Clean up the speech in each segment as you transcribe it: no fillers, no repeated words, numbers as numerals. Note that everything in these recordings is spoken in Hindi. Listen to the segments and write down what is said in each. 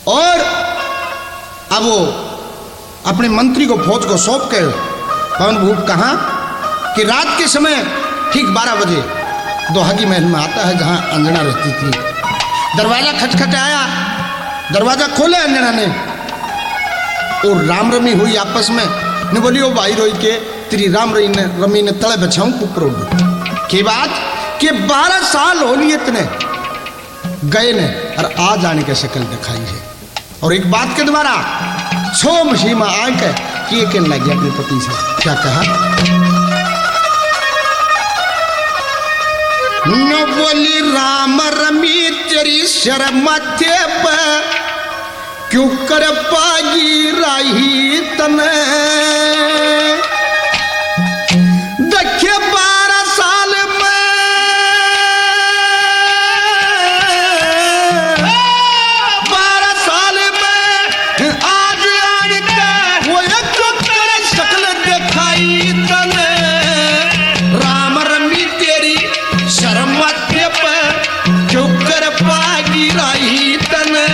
और अब वो अपने मंत्री को फौज को सौंप के पवन भूप कहा कि रात के समय ठीक 12 बजे दोहागी महल में आता है जहां अंजना रहती थी। दरवाजा खटखटाया, दरवाजा खोले अंजना ने और राम रमी हुई आपस में। ने बोली ओ भाई रोई के तेरी राम रमी ने तले बचाऊं कुपरो की बात कि 12 साल हो लिए इतने गए ने और आज आने के शक्ल दिखाई है। और एक बात के द्वारा छो मसीमा आके किए कहने लगी अपने पति से, क्या कहा? न बोली राम रमी तेरी शर्म माथे पर क्यों कर पागी राही तने देखे 12 साल में 12 साल में आज आने का वो एक शक्ल दिखाई तने राम रमी तेरी शर्म माथे पर क्यों कर पागी राही तने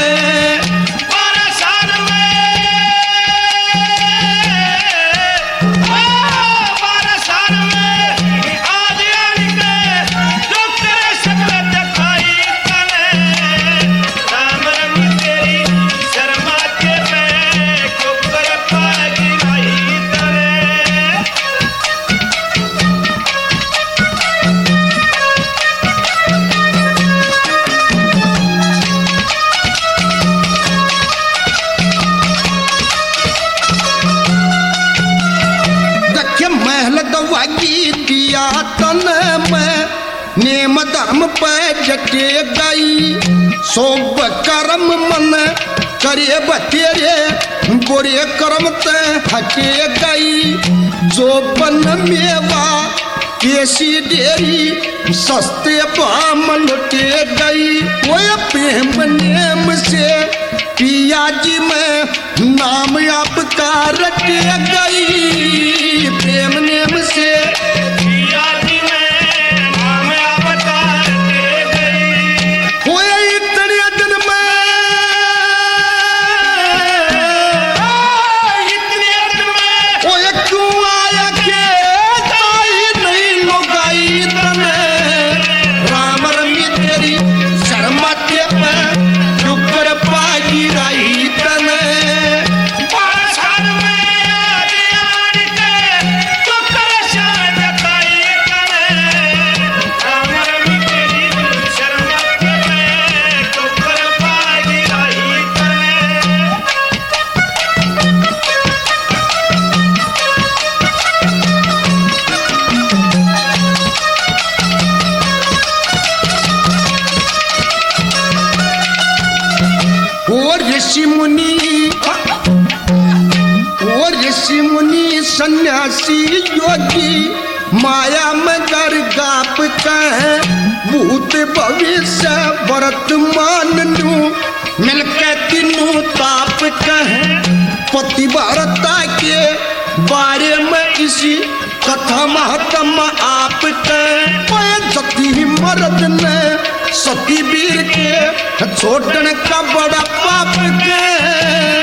नेम धर्म पे जटे गई सोब कर्म मन करे बतेरे बुरे कर्म ते हटे गई जो बन मेवा केसी डेरी सस्ते पाम लुटे गई वो प्रेम नेम से पिया जी में नाम आपका रटे गई प्रेम नेम से सन्यासी योगी माया में गाप कहे भूत भविष्य वर्तमान नु मिलके तीनों ताप कहे पतिव्रता के बारे में इसी कथा महत्म आप कहे सती मर्द ने सती वीर के छोड़ने का बड़ा पाप कहे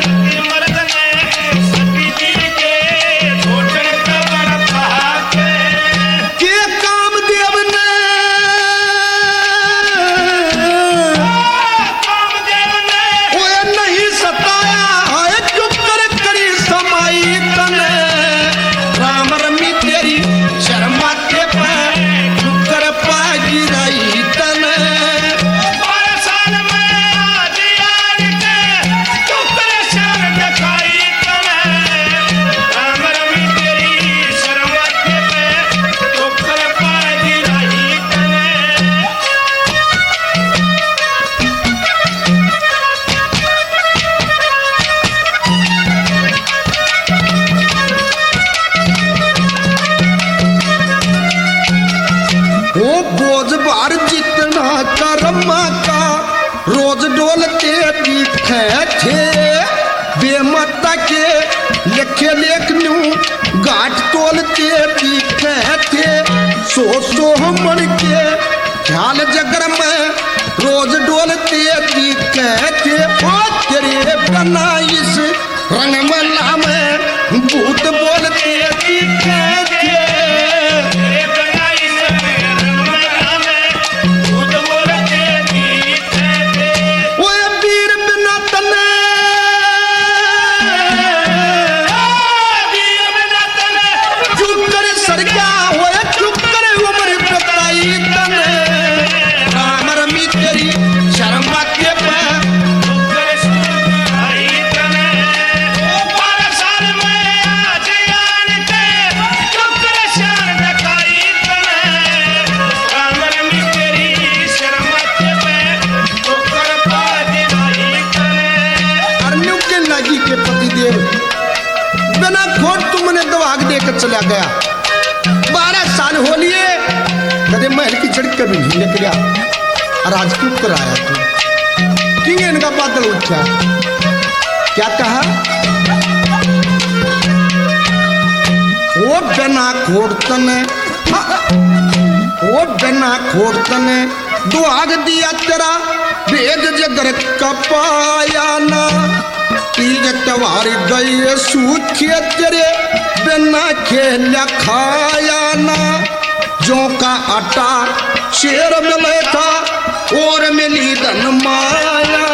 रोज डोलते दिखे थे बेमता के लेखे लेख नू घाट तोलते दिखे थे सो मन के ख्याल जगर में रोज डोलते दिखे थे भूत बोलते जीते थे। वो वीर बिना तने चुप करे सरगा हो चुप करे उम्र बताई तने राम रमी तेरी शर्म के पे के पतिदेव बिना खोट तुमने दवाग देकर चला गया। 12 साल हो लिए कदे महल की चढ़ कभी नहीं निकला और आज क्यों कर आया तू? क्यों इनका बादल उठा? क्या कहा? वो बिना खोटतने दुआग दिया तेरा भेद जगर कपाया ना तीज त्योहार गई सूखे तेरे बिना खेल खाया ना। जो का आटा शेर मिले था और मिली धन माया